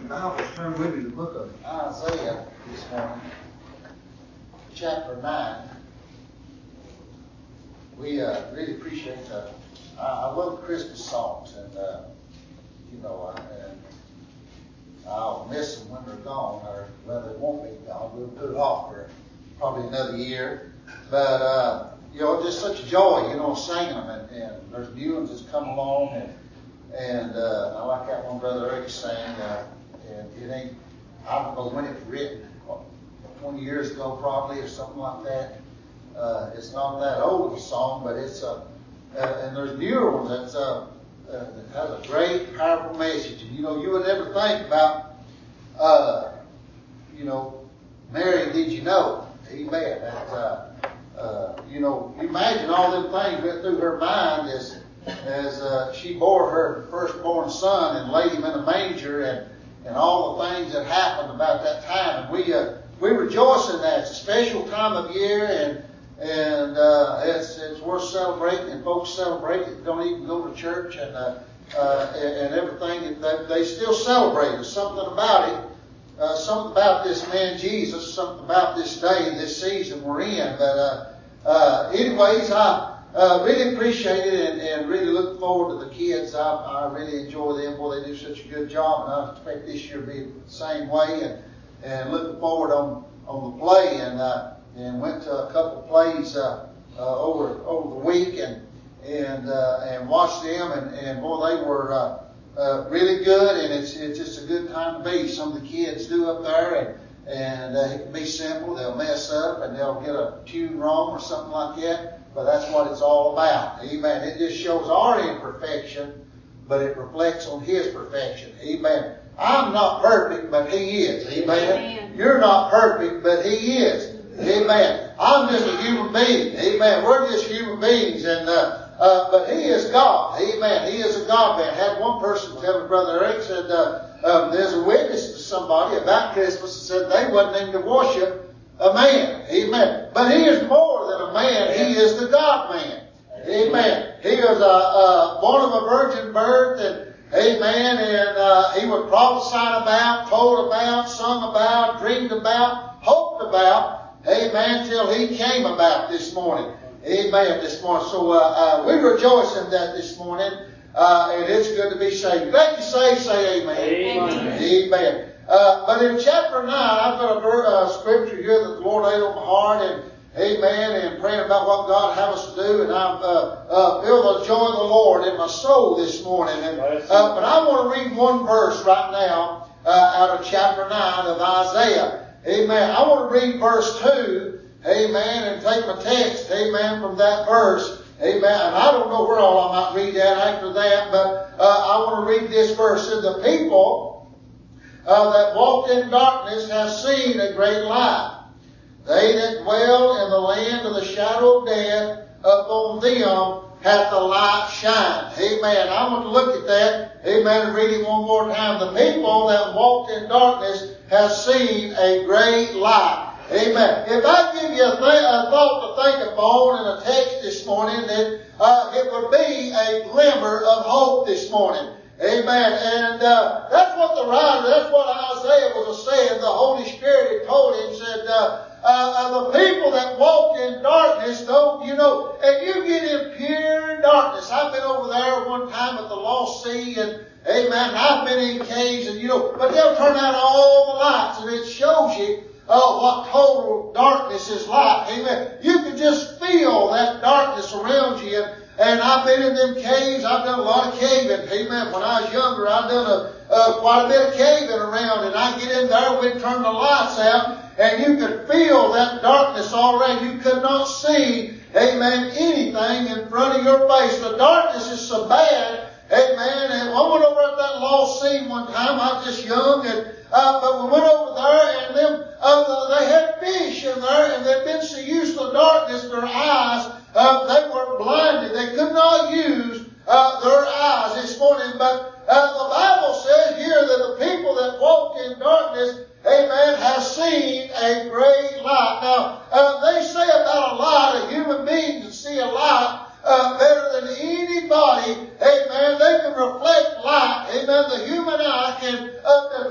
Bibles, turn with me to the book of Isaiah this morning, chapter 9. We really appreciate I love Christmas songs, and and I'll miss them when they're gone, or whether it won't be gone. We'll put it off for probably another year. But just such a joy, singing them, and there's new ones that's come along, and I like that one Brother Eric sang. And it ain't, I don't know when it was written, 20 years ago probably, or something like that. It's not that old a song, but it's and there's newer ones that has a great, powerful message. And you would never think about, Mary, did you know? Amen. Imagine all them things went through her mind as she bore her firstborn son and laid him in a manger, and all the things that happened about that time. And we rejoice in that. It's a special time of year, and it's worth celebrating, and folks celebrate it, don't even go to church, and everything. They still celebrate. There's something about it, something about this man Jesus, something about this day, this season we're in. But anyways, I really appreciate it, and really look forward to the kids. I really enjoy them. Boy, they do such a good job, and I expect this year to be the same way. And looking forward on the play, and went to a couple of plays over the week, and watched them, and boy, they were really good. And it's just a good time to be. Some of the kids do up there, and it can be simple. They'll mess up, and they'll get a tune wrong or something like that. But that's what it's all about. Amen. It just shows our imperfection, but it reflects on His perfection. Amen. I'm not perfect, but He is. Amen. Amen. You're not perfect, but He is. Amen. I'm just a human being. Amen. We're just human beings, but He is God. Amen. He is a God man. I had one person tell me, Brother Eric, said there's a witness to somebody about Christmas and said they wasn't in to worship a man. Amen. But He is more than a man. He is the God man. Amen. He was born of a virgin birth, and amen. And He was prophesied about, told about, sung about, dreamed about, hoped about. Amen. Till He came about this morning. Amen. This morning. So we rejoice in that this morning. And it's good to be saved. Glad you saved. Say amen. Amen. Amen. But in chapter 9, I've got a scripture here that the Lord laid on my heart, and amen, and praying about what God has us to do, and I feel the joy of the Lord in my soul this morning. But I want to read one verse right now out of chapter 9 of Isaiah. Amen. I want to read verse 2, amen, and take my text, amen, from that verse. Amen. And I don't know where all I might read that after that, but I want to read this verse. It says, the people that walked in darkness have seen a great light. They that dwell in the land of the shadow of death, upon them hath the light shined. Amen. I want to look at that. Amen. And read it one more time. The people that walked in darkness have seen a great light. Amen. If I give you a thought to think upon in a text this morning, then it would be a glimmer of hope this morning. Amen. And that's what that's what Isaiah was saying. The Holy Spirit had told him, said, the people that walk in darkness, and you get in pure darkness. I've been over there one time at the Lost Sea, and amen, I've been in caves, and but they'll turn out all the lights, and it shows you what total darkness is like. Amen. You can just feel that darkness around you. And I've been in them caves. I've done a lot of caving. Amen. When I was younger, I've done quite a bit of caving around. And I get in there, we'd turn the lights out, and you could feel that darkness already. You could not see, amen, anything in front of your face. The darkness is so bad. Amen. And I went over at that Lost Sea one time. I was just young, but we went over there, and they had fish in there, and they'd been so used to the darkness, their eyes, they were blinded. They could not use their eyes this morning. But the Bible says here that the people that walked in darkness, amen, have seen a great light. Now, they say about a light, a human being can see a light better than anybody. Amen. They can reflect light. Amen. The human eye can detect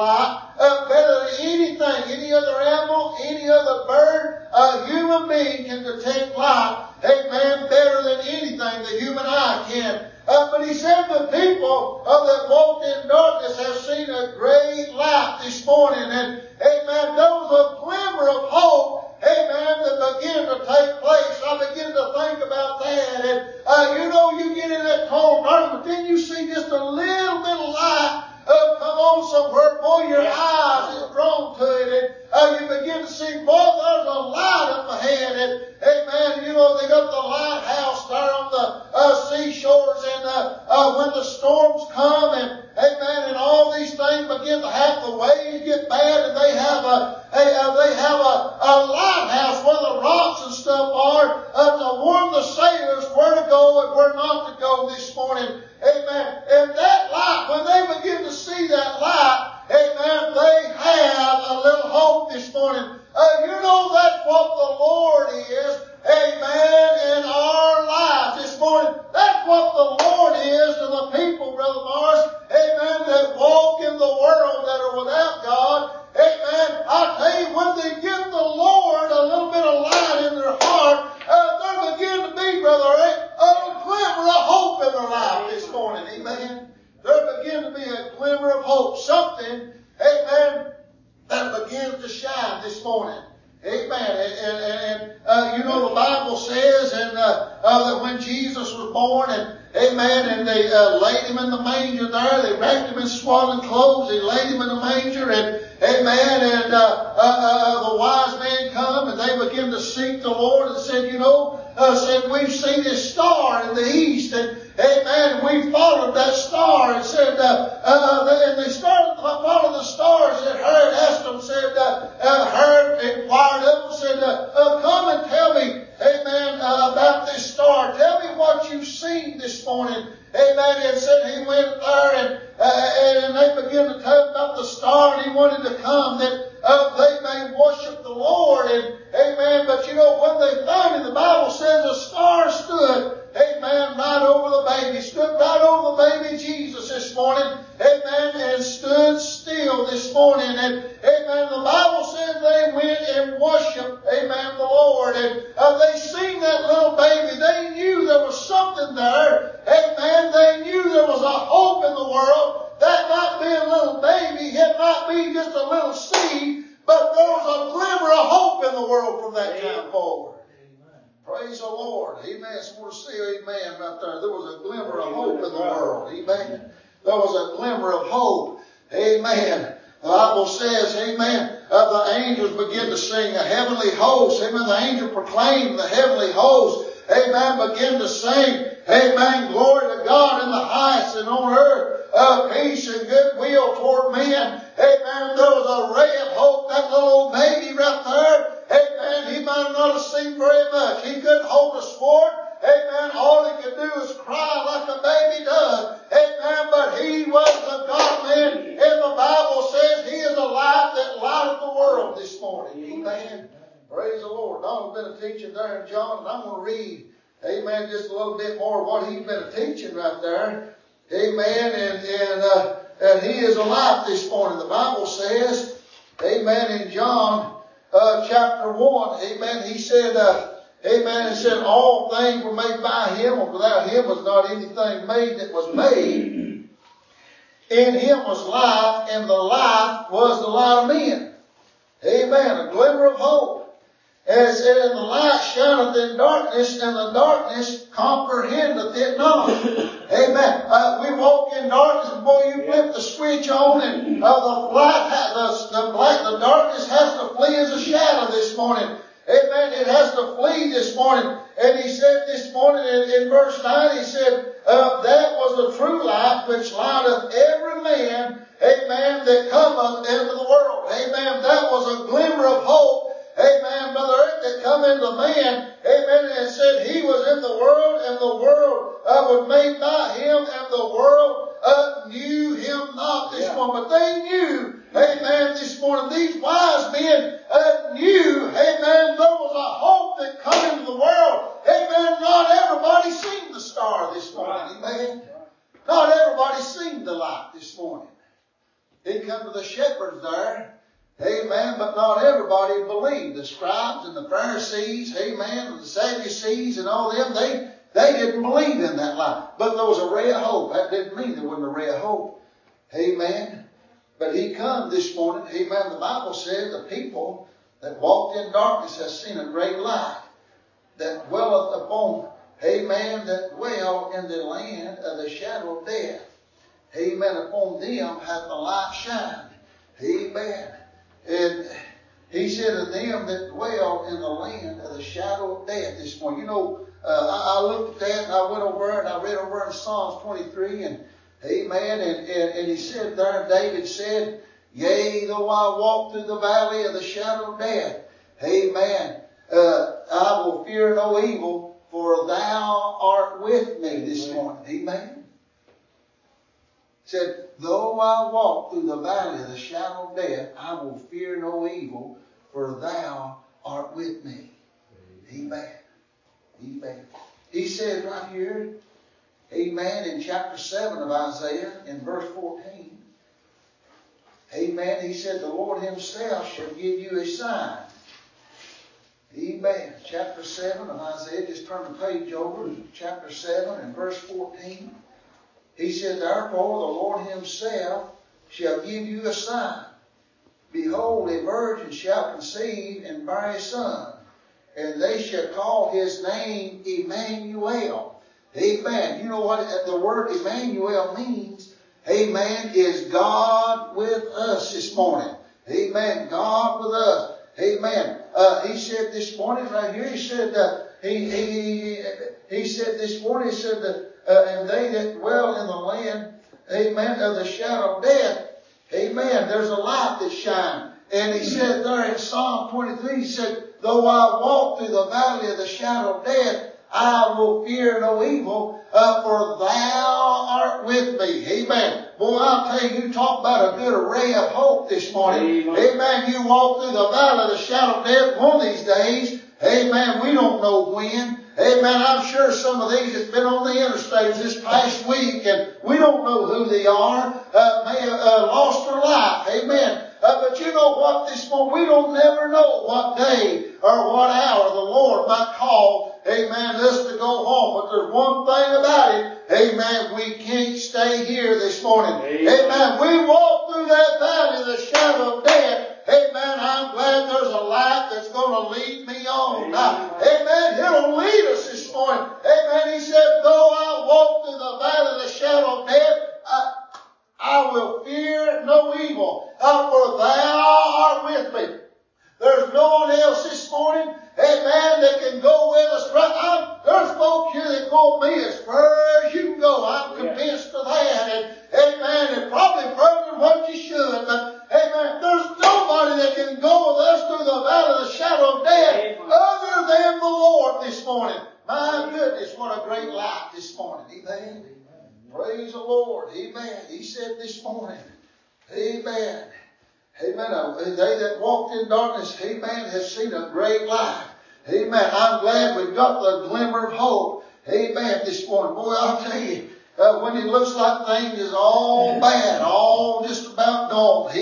light, better than anything, any other animal, any other bird. A human being can detect light, amen, better than anything the human eye can. But he said the people that walked in darkness have seen a great light this morning. And, amen, there was a glimmer of hope, amen, that began to take place. I begin to think about that. And, you get in that cold dark, but then you see just a little bit of light come on somewhere. Boy, your eyes is drawn to it. And you begin to see, boy, there's a light up ahead. And, amen, they got the lighthouse there on the seashores. And when the storms come and, amen, and all these things begin to happen, the waves get bad, and they have a lighthouse where the rocks and stuff are to warn the sailors where to go and where not to go this morning. Amen. And that light, when they begin to see that light, amen, they have a little hope this morning. That's what the Lord is, amen, in our lives this morning. That's what the Lord is to the people, Brother Morris, amen, that walk in the world that are without God. Amen. I tell you, when they give the Lord a little bit of light in their heart, there begin to be, Brother Ray, a glimmer of hope in their life this morning. Amen. There begin to be a glimmer of hope. Something, amen, that begins to shine this morning. Amen. And the Bible says that when Jesus was born, and amen, and they laid him in the manger there, they wrapped him in swaddling clothes, they laid him in the manger, and amen, and the wise men come, and they begin to seek the Lord, and said, we've seen his star in the east, and amen, we followed that star, and said, and they started to follow the stars, and Herod asked them, said, Herod inquired of them, said, come and tell me, amen, about this star. Tell me what you've seen this morning. Amen. And said he went there and they began to tell him about the star, and he wanted to come that they may worship the Lord. And amen. But when they found him, the Bible says a star stood, amen, right over the baby, stood right over the baby Jesus this morning. Amen. And stood still this morning. And amen. The Bible says they went and worshiped, amen, the Lord. And they seen that little baby. They knew there was something there. Amen. They knew there was a hope in the world. That might be a little baby. It might be just a little seed. But there was a glimmer of hope in the world from that time forward. Amen. Praise the Lord. Amen. Someone say amen right there. There was a glimmer of hope in the world. Amen. There was a glimmer of hope. Amen. The Bible says, amen, the angels begin to sing, a heavenly host. Amen. The angel proclaimed, the heavenly host, amen, begin to sing, amen, glory to God in the highest, and on earth, peace and goodwill toward men. Amen. There was a ray of hope. That little old baby right there, amen, he might not have seen very much. He couldn't hold a sword. Amen. All he could do is cry like a baby does. Amen. But he was a God man. And the Bible says he is a light that lighteth the world this morning. Amen. Praise the Lord. Donald's been a teaching there in John, and I'm going to read, amen, just a little bit more of what he's been a teaching right there. Amen. And he is a light this morning. The Bible says, amen, in John chapter 1, amen, he said, amen, it said all things were made by him, and without him was not anything made that was made. In him was life, and the life was the light of men. Amen. A glimmer of hope. And it said, and the light shineth in darkness, and the darkness comprehendeth it not. Amen. We walk in darkness, and boy, you flip the switch on, and the darkness has to flee as a shadow this morning. Amen. It has to flee this morning. And he said this morning in verse 9, he said, that was the true light which lighteth every man, amen, that cometh into the world. Amen. That was a glimmer of hope. Amen, Brother Eric, that come into man. Amen. And said he was in the world, and the world was made by him, and the world knew him not this morning. But they knew, amen, this morning, these wise men knew, amen, there was a hope that come into the world. Amen. Not everybody seen the star this morning. Amen. Not everybody seen the light this morning. He come to the shepherds there. Amen. But not everybody believed. The scribes and the Pharisees, amen, and the Sadducees and all them, they didn't believe in that lie. But there was a ray of hope. That didn't mean there wasn't a ray of hope. Amen. But he come this morning. Amen. The Bible says the people that walked in darkness has seen a great light that dwelleth upon, amen, that dwell in the land of the shadow of death. Amen. Upon them hath the light shined. Amen. And he said of them that dwell in the land of the shadow of death this morning. You know, I looked at that and I went over and I read over in Psalms 23 and amen. And he said there, David said, yea, though I walk through the valley of the shadow of death, amen, I will fear no evil, for thou art with me this morning. Amen. Said, though I walk through the valley of the shadow of death, I will fear no evil, for thou art with me. Amen. Amen. He said right here, amen, in chapter 7 of Isaiah, in verse 14, amen, he said, the Lord himself shall give you a sign. Amen. Chapter 7 of Isaiah, just turn the page over, chapter 7 and verse 14. He said, therefore the Lord himself shall give you a sign. Behold, a virgin shall conceive and bear a son, and they shall call his name Emmanuel. Amen. You know what the word Emmanuel means? Amen. Is God with us this morning. Amen. God with us. Amen. He said this morning right here, he said, he said this morning, he said that, and they that dwell in the land, amen, of the shadow of death, amen, there's a light that shines. And he said there in Psalm 23, he said, though I walk through the valley of the shadow of death, I will fear no evil, for thou art with me. Amen. Boy, I'll tell you, you talk about a good array of hope this morning. Amen. You walk through the valley of the shadow of death one of these days. Amen. We don't know when. Amen. I'm sure some of these that's been on the interstates this past week, and we don't know who they are, may have lost their life. Amen. But you know what this morning? We don't never know what day or what hour the Lord might call, amen, us to go home. But there's one thing about it, amen, we can't stay here this morning. Amen. We walk through that valley of the shadow of death. Amen. I'm glad there's a light that's going to lead me on. Amen. It'll lead us this morning. Amen. He said, though I walk through the valley of the shadow of death, I will fear no evil, for thou art with me. There's no one else this morning, amen, that can go with us. There's folk here that go with me as far as you can go. I'm convinced of that. And, amen, and probably further than what you should. But, amen, there's nobody that can go with us through the valley of the shadow of death other than the Lord this morning. My goodness, what a great light this morning. Amen. Praise the Lord. Amen. He said this morning, amen. Amen. They that walked in darkness, amen, have seen a great light. Amen. I'm glad we've got the glimmer of hope. Amen. This morning. Boy, I'll tell you, when it looks like things is all bad, all just about gone.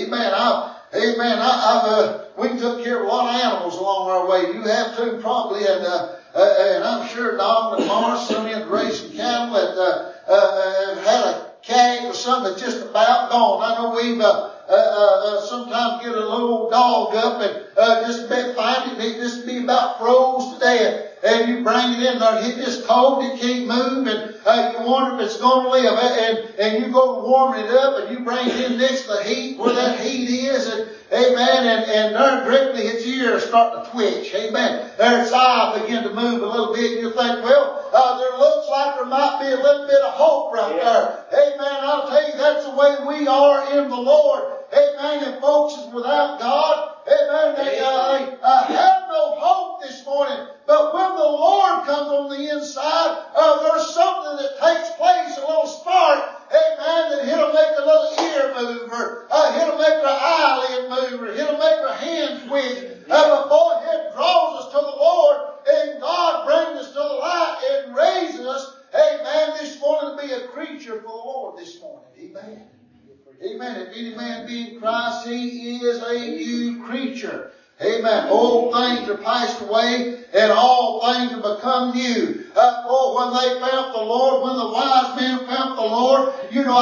Amen. We took care of a lot of animals along our way. You have too, probably. And I'm sure Don and Morris, some of them raising cattle that had a calf or something that's just about gone. I know we've sometimes get a little dog up and just find it just be about froze to death. And you bring it in there and it's just cold, it can't move, and you wonder if it's going to live. And you go warm it up and you bring it in next to the heat where that heat is, and amen, and there directly its ears start to twitch. Amen. There its eye begin to move a little bit, and you think, well, there looks like there might be a little bit of hope right there. Amen. I'll tell you, that's the way we are in the Lord. Amen. And folks is without God, amen, they have no hope this morning. But when the Lord comes on the inside, there's something that takes place, a little spark, amen, that He'll make a little ear move, or He'll make our eyelid move, or He'll make our hand twitch. But boy, it draws us to the Lord, and God brings us to the light and raises us, amen, this morning to be a creature for the Lord this morning. Amen. Amen. If any man be Christ, He is a new creature. Amen. Old things are passed away and all things have become new. When they found the Lord, when the wise men found the Lord,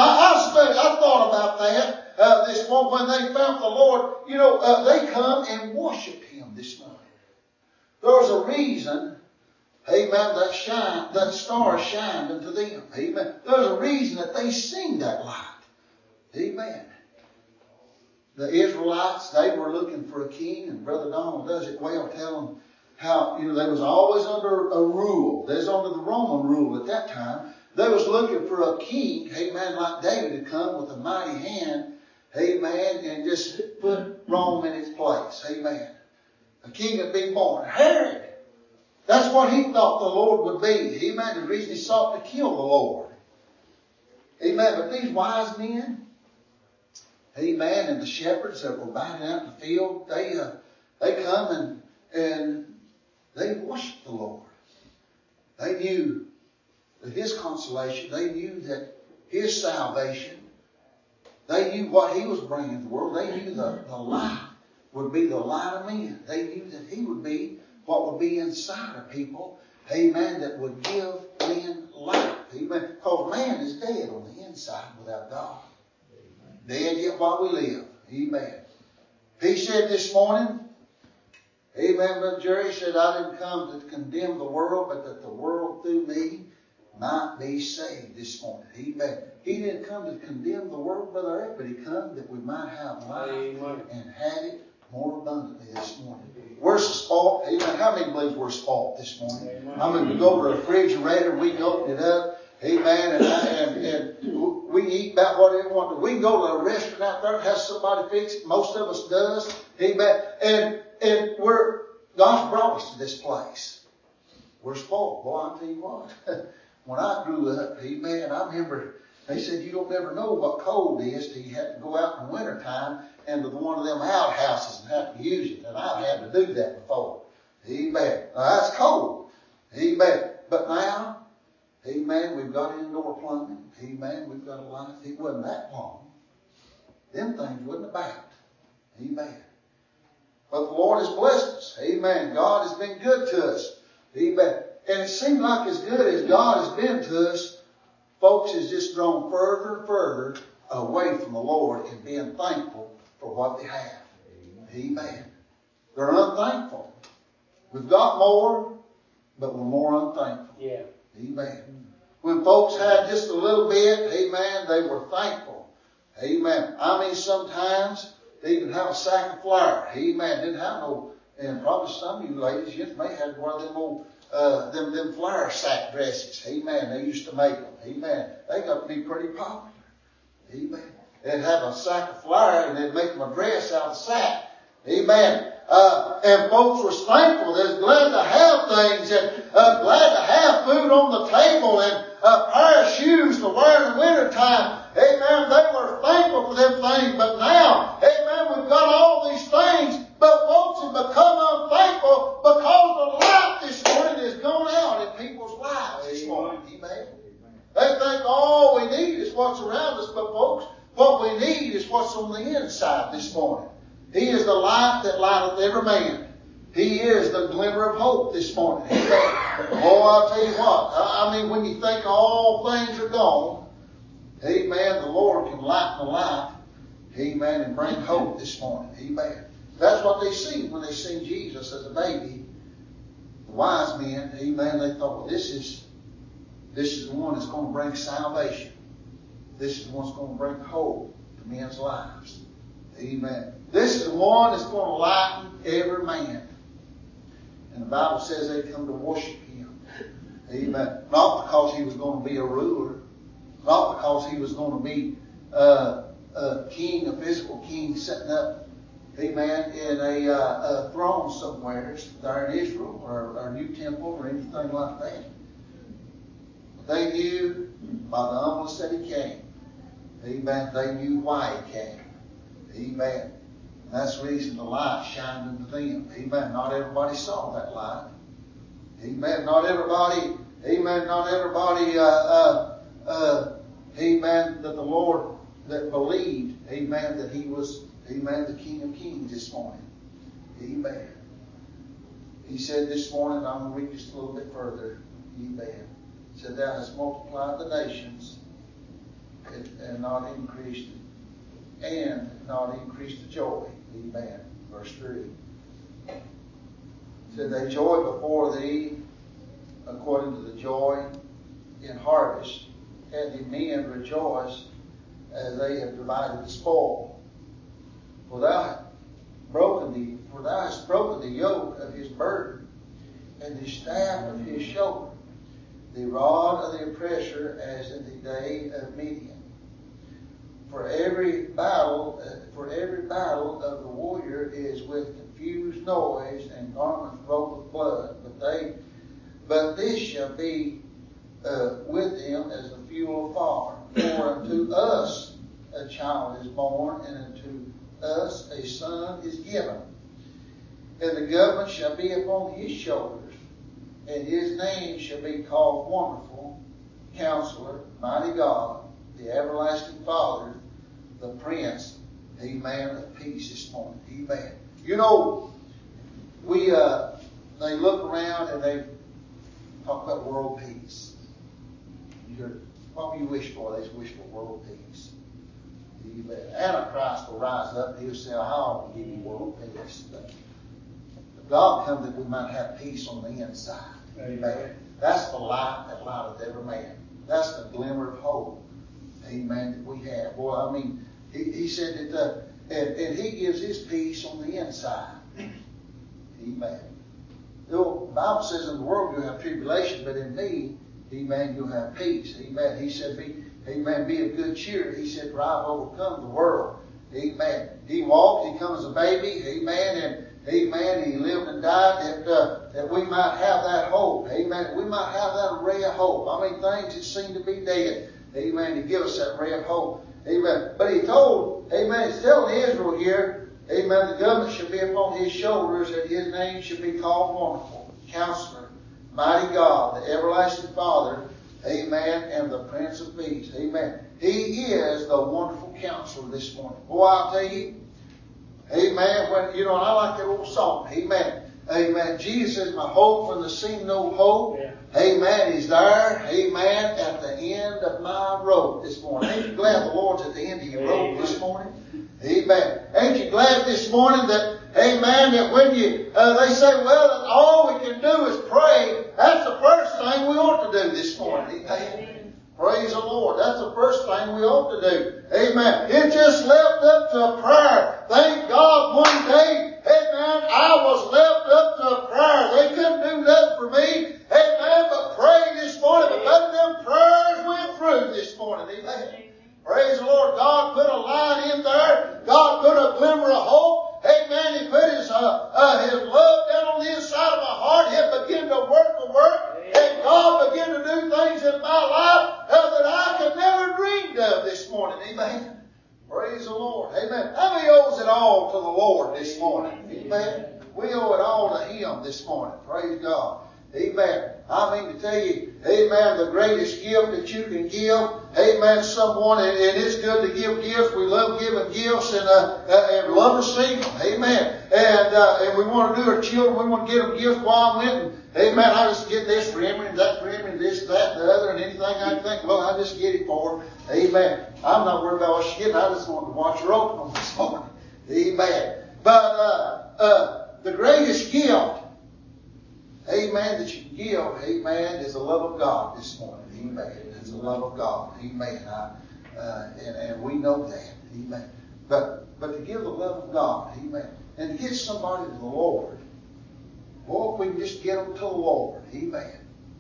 I thought about that this morning. When they found the Lord, they come and worship Him this morning. There's a reason, amen, that star shined unto them. Amen. There's a reason that they sing that light. Amen. The Israelites, they were looking for a king, and Brother Donald does it well, telling how, they was always under a rule. They was under the Roman rule at that time. They was looking for a king, amen, like David to come with a mighty hand, amen, and just put Rome in its place, amen. A king had been born. Herod. That's what he thought the Lord would be. Amen. The reason he sought to kill the Lord. Amen. But these wise men, amen, and the shepherds that were binding out in the field, they come and they worship the Lord. They knew that His consolation, they knew that His salvation, they knew what He was bringing to the world. They knew the light would be the light of men. They knew that He would be what would be inside of people, amen, that would give men life. Amen. Because man is dead on the inside without God. Dead yet while we live. Amen. He said this morning, amen, Brother Jerry said, I didn't come to condemn the world, but that the world through me might be saved this morning. Amen. He didn't come to condemn the world, Brother Eric, but He come that we might have life and have it more abundantly this morning. We're spoiled. Amen. How many believe we're spoiled this morning? Amen. I mean, we go to the refrigerator, we can open it up. Amen. And we eat about whatever we want to. We can go to a restaurant out there and have somebody fix it. Most of us does. Amen. And God's brought us to this place. We're spoiled. Boy, I'll tell you what. When I grew up, amen, I remember they said you don't ever know what cold is till you have to go out in the wintertime into one of them outhouses and have to use it. And I've had to do that before. Amen. Now, that's cold. Amen. But now, amen, we've got indoor plumbing. Amen. We've got a life. It wasn't that long. Them things wasn't about. Amen. But the Lord has blessed us. Amen. God has been good to us. Amen. And it seems like as good as God has been to us, folks has just grown further and further away from the Lord and being thankful for what they have. Amen. They're unthankful. We've got more, but we're more unthankful. Yeah. Amen. When folks had just a little bit, amen, they were thankful. Amen. I mean, sometimes they even have a sack of flour. Amen. Didn't have no, and probably some of you ladies, you may have one of them old, them flour sack dresses. Amen. They used to make them. Amen. They got to be pretty popular. Amen. They'd have a sack of flour and they'd make them a dress out of the sack. Amen. And folks were thankful. They was glad to have things and glad to have food on the table and a pair of shoes to wear in the wintertime. Amen. They were thankful for them things. But now, amen, we've got all these things, but folks have become unthankful because the light this morning has gone out in people's lives this morning. Amen. They think all we need is what's around us, but folks, what we need is what's on the inside this morning. He is the light that lighteth every man. He is the glimmer of hope this morning. Amen. Oh, I'll tell you what. I mean, when you think all things are gone, amen, the Lord can lighten the life, amen, and bring hope this morning. Amen. That's what they seen when they seen Jesus as a baby. The wise men, amen, they thought, well, this is the one that's going to bring salvation. This is the one that's going to bring hope to men's lives. Amen. This is the one that's going to lighten every man. And the Bible says they come to worship Him. Amen. Not because He was going to be a ruler. Not because He was going to be a king, a physical king sitting up, amen, in a throne somewhere there in Israel or a new temple or anything like that. But they knew by the humbleness that He came. Amen. They knew why He came. Amen. And that's the reason the light shined into them. Amen. Not everybody saw that light. Amen. Not everybody, amen, amen, that the Lord that believed, amen, that He was, Amen. The King of Kings this morning. Amen. He said this morning, I'm going to read just a little bit further. Amen. He said, thou hast multiplied the nations and not increased the joy. Amen. Verse 3. He said, they joy before thee according to the joy in harvest, and the men rejoice as they have divided the spoil. For thou hast broken the yoke of his burden, and the staff of his shoulder, the rod of the oppressor, as in the day of Midian. For every battle of the warrior is with confused noise and garments rolled with blood. But this shall be with them as the fuel of fire. For unto us a child is born, and unto us a son is given. And the government shall be upon his shoulders, and his name shall be called Wonderful, Counselor, Mighty God, the Everlasting Father, the Prince, Amen, of Peace this morning. Amen. You know, they look around and they talk about world peace. What do you wish for? They wish for world peace. Amen. Antichrist will rise up and he'll say, I'll give you world peace. But God come that we might have peace on the inside. Amen. That's the light that lighteth every man. That's the glimmer of hope. Amen. That we have. Boy, I mean, he said that, and he gives his peace on the inside. Amen. The Bible says in the world you'll have tribulation, but in me, amen, you'll have peace. Amen. He said, be of good cheer. He said, for I've overcome the world. Amen. He walked, he come as a baby. Amen. And amen, he lived and died that we might have that hope. Amen. We might have that ray of hope. I mean, things that seem to be dead. Amen. To give us that ray of hope. Amen. But he told, amen, he's telling Israel here, amen, the government shall be upon his shoulders, and his name shall be called Wonderful, Counselor, Mighty God, the Everlasting Father, amen, and the Prince of Peace. Amen. He is the Wonderful Counselor this morning. Boy, I'll tell you, amen, and I like that old song. Amen. Amen. Jesus is my hope when there seems no hope. Yeah. Amen. He's there. Amen. At the end of my road this morning. Ain't you glad the Lord's at the end of your road this morning? Amen. Ain't you glad this morning that, amen, that when they say, well, that all we can do is pray. That's the first thing we ought to do this morning. Amen. Praise the Lord. That's the first thing we ought to do. Amen. It just left up to a prayer. Thank God one day, amen, I was left up to a prayer. They couldn't do that for me. Amen. But pray this morning. But let them prayers went through this morning. Amen. Praise the Lord. God put a light in there. God put a glimmer of hope. Amen. He put his love down on the inside of my heart. He began to work the work. And God began to do things in my life that I could never dreamed of this morning. Amen. Praise the Lord. Amen. How many owes it all to the Lord this morning? Amen. We owe it all to Him this morning. Praise God. Amen. I mean to tell you, amen, the greatest gift that you can give, amen, someone, and it's good to give gifts. We love giving gifts and love receiving them. Amen. And we want to do our children, we want to get them gifts while I'm with them. Amen. I just get this for him and that for him and this, that, and the other, and anything I can think, well, I just get it for her. Amen. I'm not worried about what she getting. I just want to watch her open them this morning. Amen. But the greatest gift, amen, that you can give, amen, is the love of God this morning. Amen. It's the love of God. Amen. And we know that. Amen. But to give the love of God, amen, and to get somebody to the Lord, boy, if we can just get them to the Lord, amen.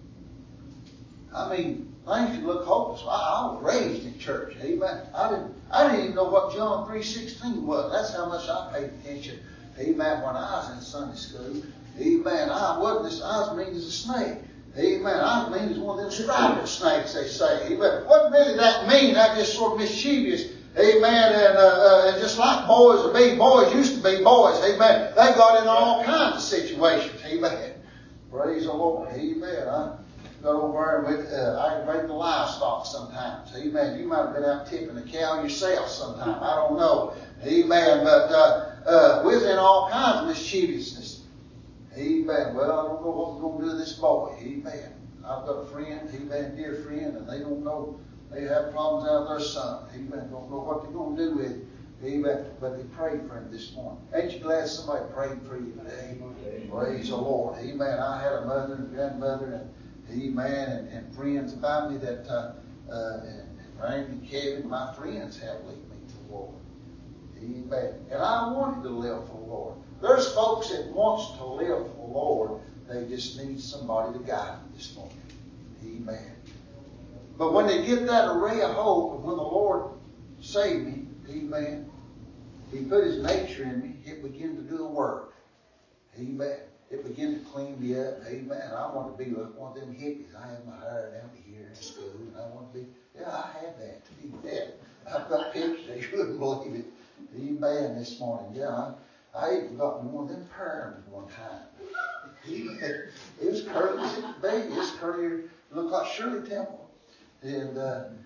I mean, things can look hopeless. I was raised in church, amen. I didn't even know what John 3:16 was. That's how much I paid attention, amen, when I was in Sunday school. Amen. I was mean as a snake. Amen. I was mean as one of them striper snakes, they say. Amen. Wasn't really that mean. I just sort of mischievous. Amen. And just like boys used to be boys. Amen. They got in all kinds of situations. Amen. Praise the Lord. Amen. Go over and I aggravated the livestock sometimes. Amen. You might have been out tipping a cow yourself sometime. I don't know. Amen. But we was in all kinds of mischievousness. Amen. Well, I don't know what we're going to do with this boy. Amen. I've got a friend, amen, dear friend, and they don't know. They have problems out of their son. Amen. Don't know what they're going to do with it. Amen. But they prayed for him this morning. Ain't you glad somebody prayed for you today? Praise the Lord. Amen. I had a mother and grandmother and amen, and friends about me that, and Randy and Kevin, my friends have lead me to the Lord. Amen. And I wanted to live for the Lord. There's folks that wants to live for the Lord. They just need somebody to guide them this morning. Amen. But when they get that array of hope, and when the Lord saved me, amen, He put His nature in me, it began to do a work. Amen. It began to clean me up. Amen. I want to be like one of them hippies. I had my hair down to here in school, and I want to be, I had that to be dead. I've got pictures, you wouldn't believe it. Amen. This morning, I even got one of them perms one time. Amen. It was curly as it could be. It was curly, looked like Shirley Temple. And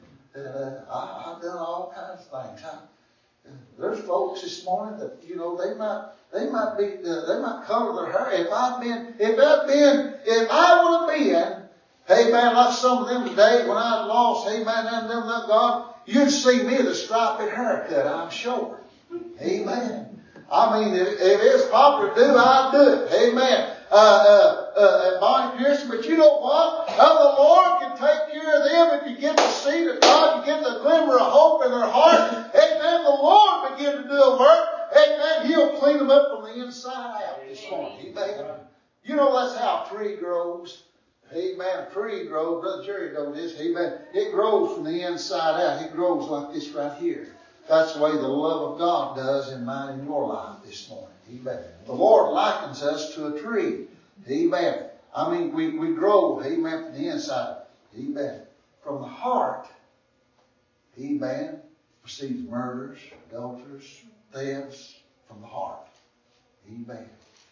I've done all kinds of things. There's folks this morning that, they might color their hair. If I would have been, amen, like some of them today when I was lost, amen, them God, you'd see me with a striped haircut, I'm sure. Amen. I mean, if it's popular to do, I'll do it. Amen. Bonnie Pearson, but you know what? The Lord can take care of them if you get the seed of God, you get the glimmer of hope in their heart. Amen. The Lord begin to do a work. Amen. He'll clean them up from the inside out this morning. Amen. You know that's how a tree grows. Amen. A tree grows. Brother Jerry knows this. Amen. It grows from the inside out. It grows like this right here. That's the way the love of God does in mine and your life this morning. Amen. The Lord likens us to a tree. Amen. I mean, we grow, amen, from the inside. Amen. From the heart, amen, proceeds murders, adulterers, thefts, from the heart. Amen.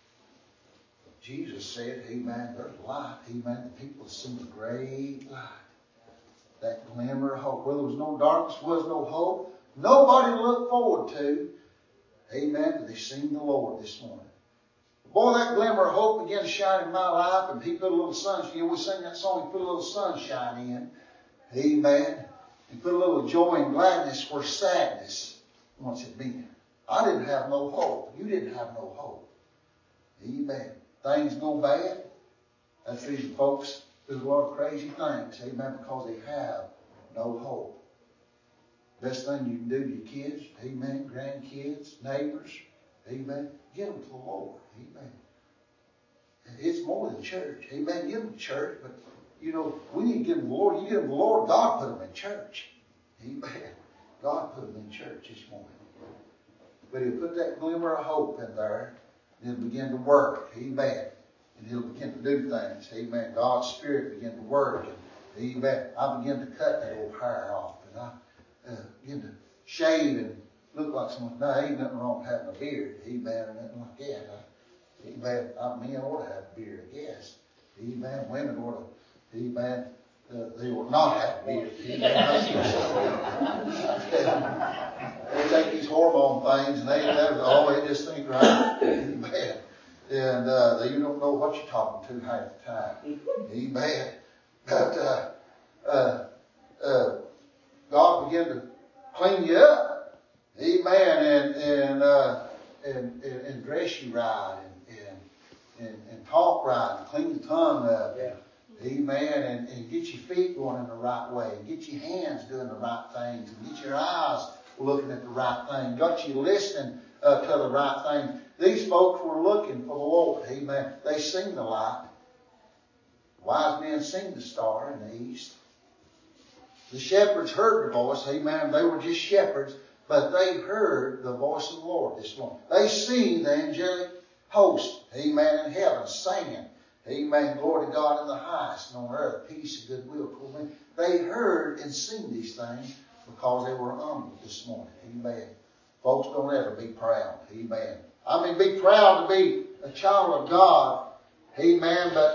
Jesus said, amen, there's light. Amen. The people have seen the great light. That glimmer of hope. Where there was no darkness, was no hope. Nobody to look forward to. Amen. But they seen the Lord this morning. Boy, that glimmer of hope began to shine in my life, and He put a little sunshine. We sing that song, He put a little sunshine in. Amen. He put a little joy and gladness where sadness once had been. I didn't have no hope. You didn't have no hope. Amen. Things go bad. That's the reason folks do a lot of crazy things. Amen. Because they have no hope. Best thing you can do to your kids, amen, grandkids, neighbors, amen, get them to the Lord, amen. It's more than church, amen. Give them to church, but, we need to give them the Lord. You give them the Lord, God put them in church, amen. God put them in church this morning. But He'll put that glimmer of hope in there, and it'll begin to work, amen. And He'll begin to do things, amen. God's Spirit begin to work, and, amen. I begin to cut that old hair off, and I begin to shave and look like someone. No, ain't nothing wrong with having a beard. Amen, or nothing like that. Men ought to have a beard, I guess. Amen. Women ought to, amen, they ought not have a beard. Amen. They take these hormone things and they just think right. Amen. And you don't know what you're talking to half the time. Amen. But God began to clean you up, amen, and dress you right, and talk right, and clean the tongue up, amen, and get your feet going in the right way, and get your hands doing the right things, and get your eyes looking at the right thing, got you listening to the right thing. These folks were looking for the Lord, amen. They seen the light. The wise men seen the star in the east. The shepherds heard the voice, amen. They were just shepherds, but they heard the voice of the Lord this morning. They seen the angelic host, amen, in heaven singing, amen, glory to God in the highest, and on earth peace and goodwill toward men. They heard and seen these things because they were humble this morning, amen. Folks, don't ever be proud, amen. I mean, be proud to be a child of God, amen, but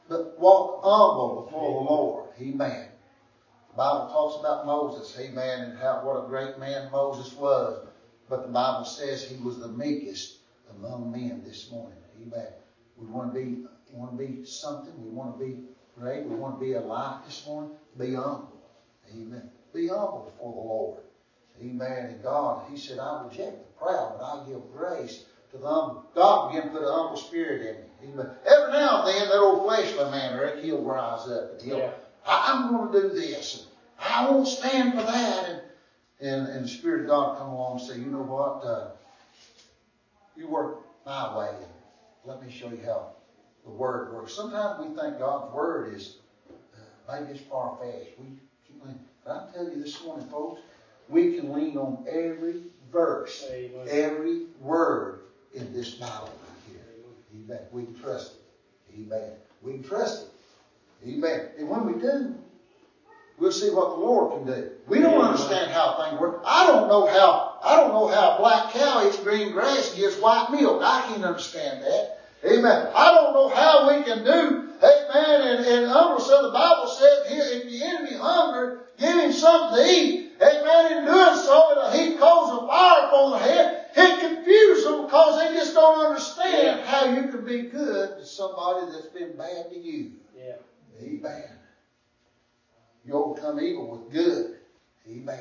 but walk humble before the Lord. Amen. The Bible talks about Moses, amen, and how what a great man Moses was. But the Bible says he was the meekest among men this morning. Amen. We want to be something. We want to be great. We want to be a light this morning. Be humble. Amen. Be humble before the Lord. Amen. And God, He said, I reject the proud, but I give grace to the humble. God began to put a humble spirit in me. Amen. Every now and then, that old fleshly man, Rick, he'll rise up and he'll, I'm going to do this, and I won't stand for that. And the Spirit of God come along and say, you know what? You work my way, and let me show you how the Word works. Sometimes we think God's Word is maybe it's far-fetched. But I tell you this morning, folks, we can lean on every verse, every word in this Bible right here. Amen. We can trust it. Amen. We can trust it. Amen. And when we do, we'll see what the Lord can do. We don't understand how things work. I don't know how a black cow eats green grass and gives white milk. I can't understand that. Amen. I don't know how we can do, amen, and humble. So the Bible says here, if the enemy hunger, give him something to eat. Amen. In doing so, it'll heap coals of fire upon their head. It confuses them because they just don't understand how you can be good to somebody that's been bad to you. Yeah. Amen. You overcome evil with good. Amen.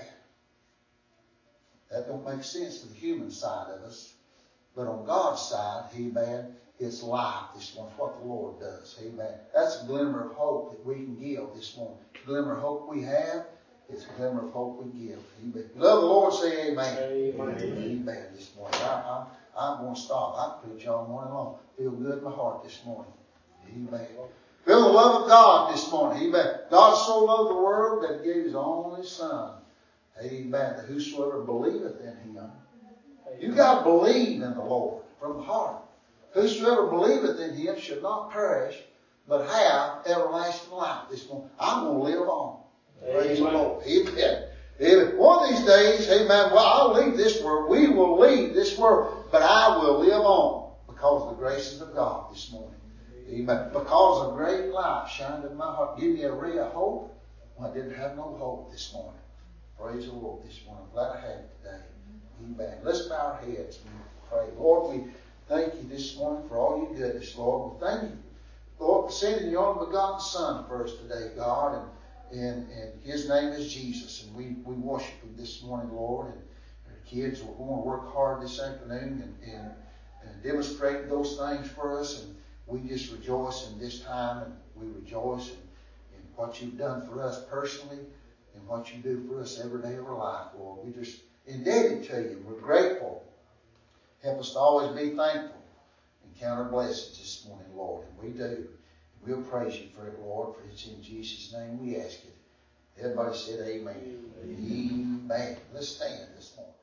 That don't make sense to the human side of us. But on God's side, amen, it's life this morning. It's what the Lord does. Amen. That's a glimmer of hope that we can give this morning. The glimmer of hope we have, it's a glimmer of hope we give. Amen. You love the Lord, say amen. Amen. Amen this morning. I'm going to stop. I can preach all morning long. Feel good in my heart this morning. Amen. Feel the love of God this morning. Amen. God so loved the world that He gave His only Son. Amen. That whosoever believeth in Him. You got to believe in the Lord from the heart. Whosoever believeth in Him should not perish, but have everlasting life. This morning, I'm going to live on. Praise the Lord. Amen. Amen. One of these days, amen, well, I'll leave this world. We will leave this world, but I will live on because of the graces of God this morning. Amen. Because a great light shined in my heart. Give me a ray of hope when I didn't have no hope this morning. Praise the Lord this morning. I'm glad I had it today. Amen. Let's bow our heads and pray. Lord, we thank you this morning for all your goodness, Lord. We thank you, Lord, for sending your only begotten Son for us today, God. And His name is Jesus. And we worship Him this morning, Lord. And our kids are going to work hard this afternoon and demonstrate those things for us. And we just rejoice in this time. And we rejoice in what you've done for us personally and what you do for us every day of our life, Lord. We just indebted to you. We're grateful. Help us to always be thankful and count our blessings this morning, Lord. And we do. We'll praise you for it, Lord, for it's in Jesus' name we ask it. Everybody said amen. Amen. Let's stand this morning.